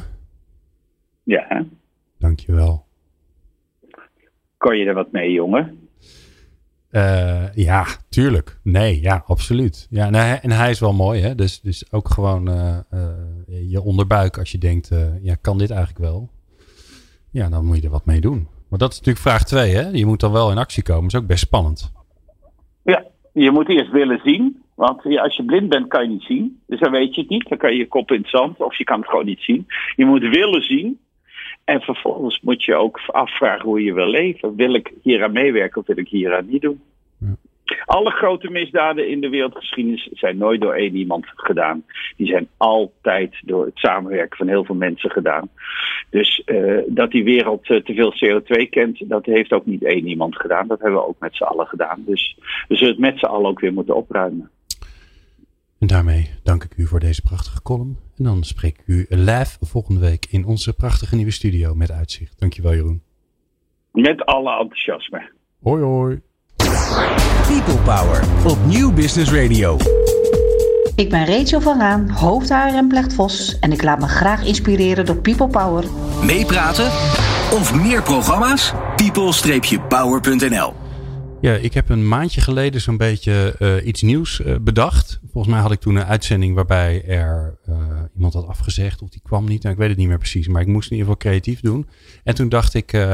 S6: Ja.
S2: Dankjewel.
S6: Kon je er wat mee, jongen?
S2: Ja, tuurlijk. Nee, ja, absoluut. Ja, en hij is wel mooi, hè? Dus ook gewoon je onderbuik als je denkt, kan dit eigenlijk wel? Ja, dan moet je er wat mee doen. Maar dat is natuurlijk vraag 2, hè? Je moet dan wel in actie komen. Dat is ook best spannend.
S6: Ja, je moet eerst willen zien. Want als je blind bent, kan je niet zien. Dus dan weet je het niet. Dan kan je je kop in het zand of je kan het gewoon niet zien. Je moet willen zien. En vervolgens moet je ook afvragen hoe je wil leven. Wil ik hieraan meewerken of wil ik hieraan niet doen? Ja. Alle grote misdaden in de wereldgeschiedenis zijn nooit door één iemand gedaan. Die zijn altijd door het samenwerken van heel veel mensen gedaan. Dus dat die wereld te veel CO2 kent, dat heeft ook niet één iemand gedaan. Dat hebben we ook met z'n allen gedaan. Dus we zullen het met z'n allen ook weer moeten opruimen.
S2: En daarmee dank ik u voor deze prachtige column. En dan spreek ik u live volgende week in onze prachtige nieuwe studio met uitzicht. Dankjewel, Jeroen.
S6: Met alle enthousiasme.
S2: Hoi hoi.
S1: People Power op Nieuw Business Radio.
S7: Ik ben Rachel van Raan, hoofd HRM Plecht Vos en ik laat me graag inspireren door People Power.
S1: Meepraten of meer programma's? people-power.nl.
S2: Ja, ik heb een maandje geleden zo'n beetje iets nieuws bedacht. Volgens mij had ik toen een uitzending waarbij er iemand had afgezegd of die kwam niet. Nou, ik weet het niet meer precies, maar ik moest in ieder geval creatief doen. En toen dacht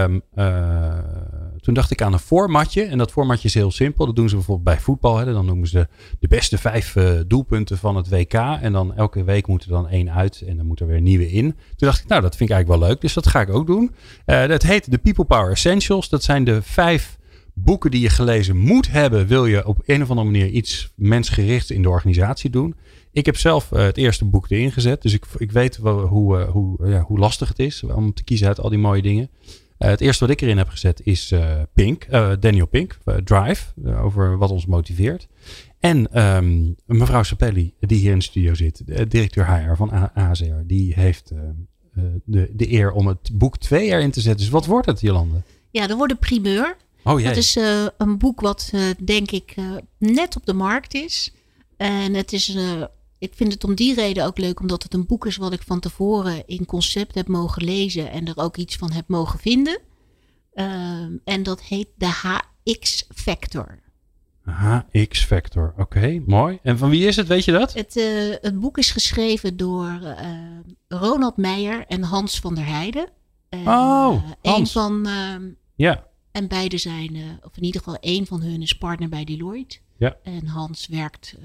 S2: ik aan een formatje. En dat formatje is heel simpel. Dat doen ze bijvoorbeeld bij voetbal. Hè. Dan noemen ze de beste 5 doelpunten van het WK. En dan elke week moet er dan 1 uit. En dan moet er weer een nieuwe in. Toen dacht ik, nou, dat vind ik eigenlijk wel leuk. Dus dat ga ik ook doen. Dat heet de People Power Essentials. Dat zijn de 5 boeken die je gelezen moet hebben. Wil je op een of andere manier iets mensgerichts in de organisatie doen. Ik heb zelf het eerste boek erin gezet. Dus ik weet hoe lastig het is om te kiezen uit al die mooie dingen. Het eerste wat ik erin heb gezet is Daniel Pink, Drive, over wat ons motiveert. En mevrouw Sapelli, die hier in de studio zit, directeur HR van ASR, die heeft de eer om het boek 2 erin te zetten. Dus wat wordt het, Jolande?
S3: Ja, dat wordt een primeur.
S2: Oh, jee.
S3: Dat is een boek wat denk ik net op de markt is. En het is... Ik vind het om die reden ook leuk, omdat het een boek is wat ik van tevoren in concept heb mogen lezen en er ook iets van heb mogen vinden. En dat heet de HX Factor.
S2: HX Factor, oké, mooi. En van wie is het, weet je dat?
S3: Het boek is geschreven door Ronald Meijer en Hans van der Heijden.
S2: Hans.
S3: Ja. En beide zijn, of in ieder geval één van hun is partner bij Deloitte. Ja. En Hans werkt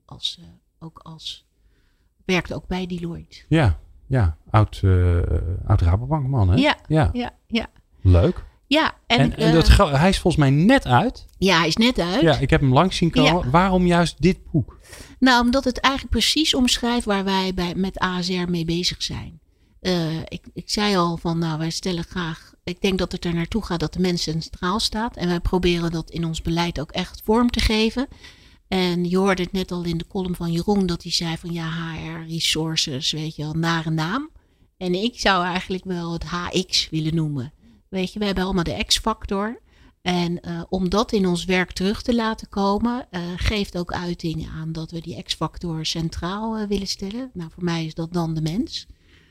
S3: werkt ook bij Deloitte.
S2: Ja. Oud Rabobankman, hè?
S3: Ja.
S2: Leuk.
S3: Ja. En
S2: hij is volgens mij net uit.
S3: Ja, hij is net uit.
S2: Ja, ik heb hem langs zien komen. Ja. Waarom juist dit boek?
S3: Nou, omdat het eigenlijk precies omschrijft waar wij met ASR mee bezig zijn. Ik zei al van, wij stellen graag... Ik denk dat het er naartoe gaat dat de mens centraal staat. En wij proberen dat in ons beleid ook echt vorm te geven. En je hoorde het net al in de column van Jeroen dat hij zei van HR, resources, weet je wel, nare naam. En ik zou eigenlijk wel het HX willen noemen. Weet je, we hebben allemaal de X-factor. En om dat in ons werk terug te laten komen, geeft ook uiting aan dat we die X-factor centraal willen stellen. Nou, voor mij is dat dan de mens.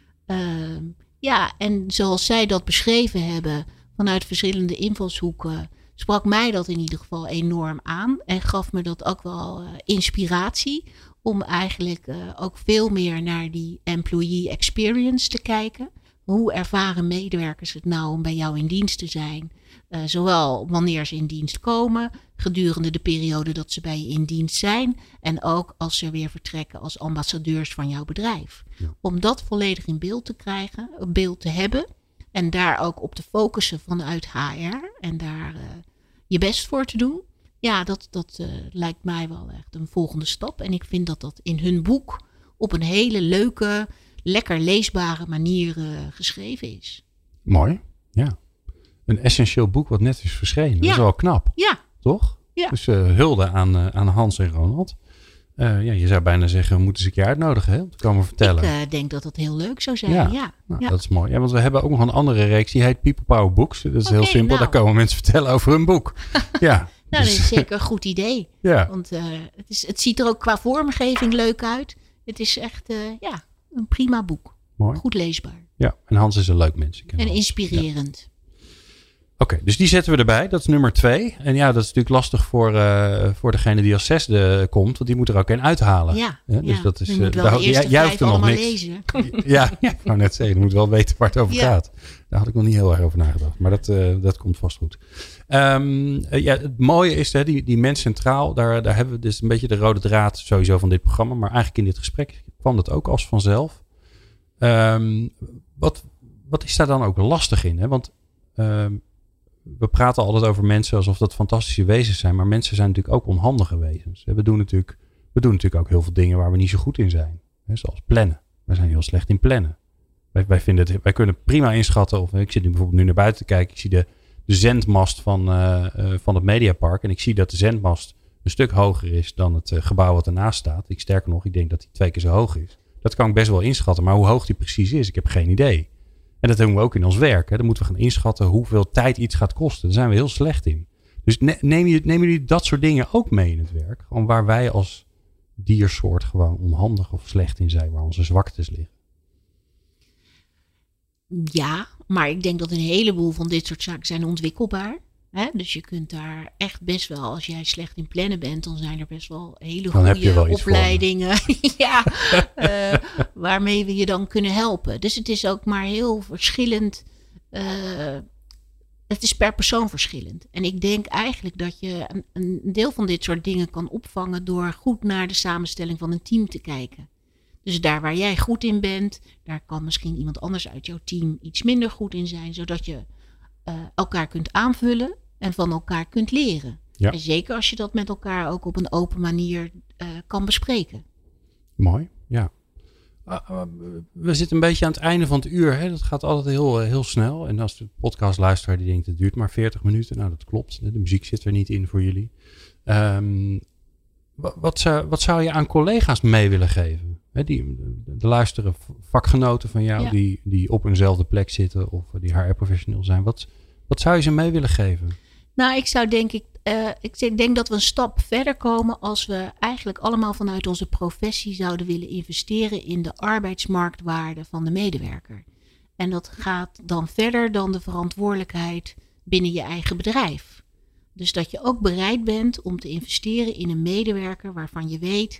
S3: En zoals zij dat beschreven hebben vanuit verschillende invalshoeken, sprak mij dat in ieder geval enorm aan. En gaf me dat ook wel inspiratie om eigenlijk ook veel meer naar die employee experience te kijken. Hoe ervaren medewerkers het nou om bij jou in dienst te zijn? Zowel wanneer ze in dienst komen, gedurende de periode dat ze bij je in dienst zijn. En ook als ze weer vertrekken als ambassadeurs van jouw bedrijf. Ja. Om dat volledig in beeld te krijgen, beeld te hebben. En daar ook op te focussen vanuit HR. En daar je best voor te doen. Ja, dat lijkt mij wel echt een volgende stap. En ik vind dat dat in hun boek op een hele leuke, lekker leesbare manier geschreven is.
S2: Mooi, ja. Een essentieel boek wat net is verschenen. Dat is wel knap. Ja. Toch? Ja. Dus hulde aan Hans en Ronald. Je zou bijna zeggen, we moeten ze een keer uitnodigen, hè, om te komen vertellen.
S3: Ik denk dat dat heel leuk zou zijn,
S2: ja. Dat is mooi. Ja, want we hebben ook nog een andere reeks, die heet People Power Books. Dat is heel simpel, daar komen mensen vertellen over hun boek. Ja.
S3: Nou, dat is zeker een goed idee. Ja. Want het ziet er ook qua vormgeving leuk uit. Het is echt een prima boek.
S2: Mooi.
S3: Goed leesbaar.
S2: Ja, en Hans is een leuk mens.
S3: En inspirerend.
S2: Oké, dus die zetten we erbij. Dat is nummer 2. En ja, dat is natuurlijk lastig voor degene die als 6e komt. Want die moet er ook een uithalen.
S3: Ja,
S2: dus dat is,
S3: je moet wel de eerste 5 allemaal lezen.
S2: Ja, ik wou net zeggen. Je moet wel weten waar het over gaat. Daar had ik nog niet heel erg over nagedacht. Maar dat komt vast goed. Het mooie is, die mens centraal. Daar hebben we dus een beetje de rode draad sowieso van dit programma. Maar eigenlijk in dit gesprek kwam dat ook als vanzelf. Wat is daar dan ook lastig in? Hè? Want we praten altijd over mensen alsof dat fantastische wezens zijn. Maar mensen zijn natuurlijk ook onhandige wezens. We doen natuurlijk ook heel veel dingen waar we niet zo goed in zijn. Hè? Zoals plannen. Wij zijn heel slecht in plannen. Wij kunnen prima inschatten. Of ik zit nu bijvoorbeeld naar buiten te kijken. Ik zie de zendmast van het Mediapark. En ik zie dat de zendmast een stuk hoger is dan het gebouw wat ernaast staat. Sterker nog, ik denk dat die 2 keer zo hoog is. Dat kan ik best wel inschatten. Maar hoe hoog die precies is, ik heb geen idee. En dat doen we ook in ons werk. Hè. Dan moeten we gaan inschatten hoeveel tijd iets gaat kosten. Daar zijn we heel slecht in. Dus nemen jullie dat soort dingen ook mee in het werk? Gewoon waar wij als diersoort gewoon onhandig of slecht in zijn. Waar onze zwaktes liggen.
S3: Ja, maar ik denk dat een heleboel van dit soort zaken zijn ontwikkelbaar. Hè? Dus je kunt daar echt best wel, als jij slecht in plannen bent, dan zijn er best wel hele goede opleidingen waarmee we je dan kunnen helpen. Dus het is ook maar heel verschillend. Het is per persoon verschillend. En ik denk eigenlijk dat je een deel van dit soort dingen kan opvangen door goed naar de samenstelling van een team te kijken. Dus daar waar jij goed in bent, daar kan misschien iemand anders uit jouw team iets minder goed in zijn, zodat je elkaar kunt aanvullen en van elkaar kunt leren. Ja. En zeker als je dat met elkaar ook op een open manier kan bespreken.
S2: Mooi, ja. We zitten een beetje aan het einde van het uur. Hè? Dat gaat altijd heel snel. En als de podcastluisteraar die denkt, het duurt maar 40 minuten. Nou, dat klopt. De muziek zit er niet in voor jullie. Wat zou je aan collega's mee willen geven? Hè, de luisteren vakgenoten van jou die op eenzelfde plek zitten of die HR-professioneel zijn. Wat zou je ze mee willen geven?
S3: Nou, ik denk dat we een stap verder komen als we eigenlijk allemaal vanuit onze professie zouden willen investeren in de arbeidsmarktwaarde van de medewerker. En dat gaat dan verder dan de verantwoordelijkheid binnen je eigen bedrijf. Dus dat je ook bereid bent om te investeren in een medewerker waarvan je weet,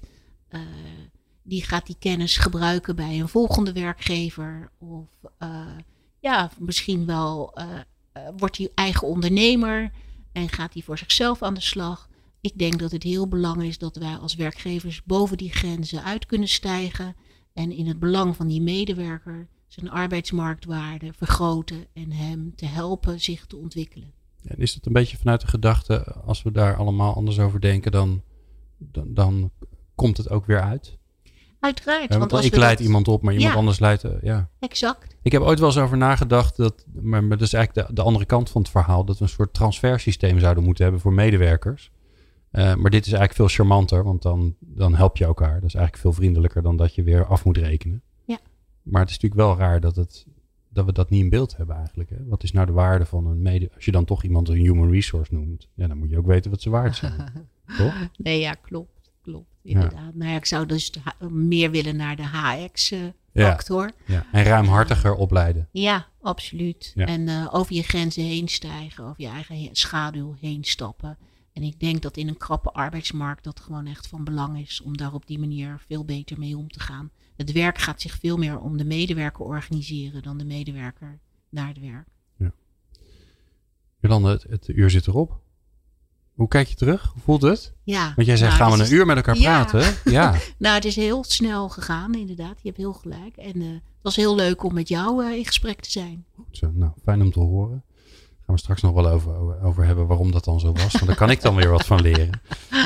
S3: die gaat die kennis gebruiken bij een volgende werkgever. Of misschien wel wordt hij eigen ondernemer en gaat hij voor zichzelf aan de slag. Ik denk dat het heel belangrijk is dat wij als werkgevers boven die grenzen uit kunnen stijgen. En in het belang van die medewerker zijn arbeidsmarktwaarde vergroten en hem te helpen zich te ontwikkelen.
S2: En is dat een beetje vanuit de gedachte, als we daar allemaal anders over denken, dan komt het ook weer uit?
S3: Uiteraard.
S2: Ja, want als ik leid iemand op, maar iemand anders leidt.
S3: Exact.
S2: Ik heb ooit wel eens over nagedacht, maar dat is eigenlijk de andere kant van het verhaal, dat we een soort transfersysteem zouden moeten hebben voor medewerkers. Maar dit is eigenlijk veel charmanter, want dan help je elkaar. Dat is eigenlijk veel vriendelijker dan dat je weer af moet rekenen. Ja. Maar het is natuurlijk wel raar dat we dat niet in beeld hebben eigenlijk. Hè? Wat is nou de waarde van een medewerker? Als je dan toch iemand een human resource noemt, dan moet je ook weten wat ze waard zijn. Toch?
S3: Nee, ja, klopt. Inderdaad. Ja. Nou ja, ik zou dus meer willen naar de HX-factor.
S2: Ja. En ruimhartiger opleiden.
S3: Ja, absoluut. Ja. En over je grenzen heen stijgen, over je eigen schaduw heen stappen. En ik denk dat in een krappe arbeidsmarkt dat gewoon echt van belang is om daar op die manier veel beter mee om te gaan. Het werk gaat zich veel meer om de medewerker organiseren dan de medewerker naar het werk. Ja.
S2: Jolande, het uur zit erop. Hoe kijk je terug? Hoe voelt het?
S3: Ja.
S2: Want jij zegt, gaan we een uur met elkaar praten? Ja.
S3: Nou, het is heel snel gegaan, inderdaad. Je hebt heel gelijk. En het was heel leuk om met jou in gesprek te zijn.
S2: Goed zo. Nou, fijn om te horen. Gaan we straks nog wel over hebben waarom dat dan zo was. Want daar kan ik dan weer wat van leren.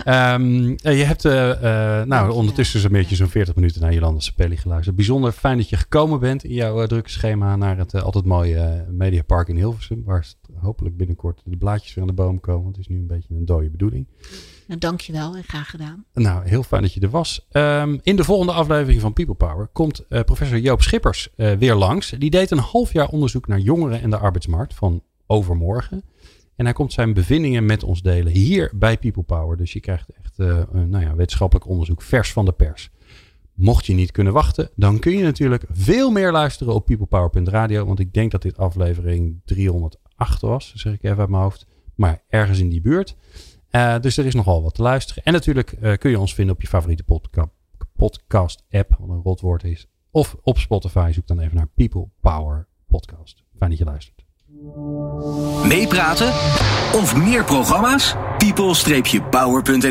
S2: Je hebt ondertussen zo'n beetje zo'n 40 minuten naar Jolande Sepelli geluisterd. Bijzonder fijn dat je gekomen bent in jouw drukke schema naar het altijd mooie Mediapark in Hilversum. Waar hopelijk binnenkort de blaadjes weer aan de boom komen. Want het is nu een beetje een dode bedoeling.
S3: Nou, dankjewel en graag gedaan.
S2: Nou, heel fijn dat je er was. In de volgende aflevering van People Power komt professor Joop Schippers weer langs. Die deed een half jaar onderzoek naar jongeren en de arbeidsmarkt van overmorgen. En hij komt zijn bevindingen met ons delen hier bij People Power. Dus je krijgt echt wetenschappelijk onderzoek vers van de pers. Mocht je niet kunnen wachten, dan kun je natuurlijk veel meer luisteren op peoplepower.radio. Want ik denk dat dit aflevering 308 2008 was. zeg ik even uit mijn hoofd. Maar ergens in die buurt. Dus er is nogal wat te luisteren. En natuurlijk kun je ons vinden op je favoriete podcast app. Wat een rotwoord is. Of op Spotify. Zoek dan even naar People Power Podcast. Fijn dat je luistert.
S1: Meepraten of meer programma's? people-power.nl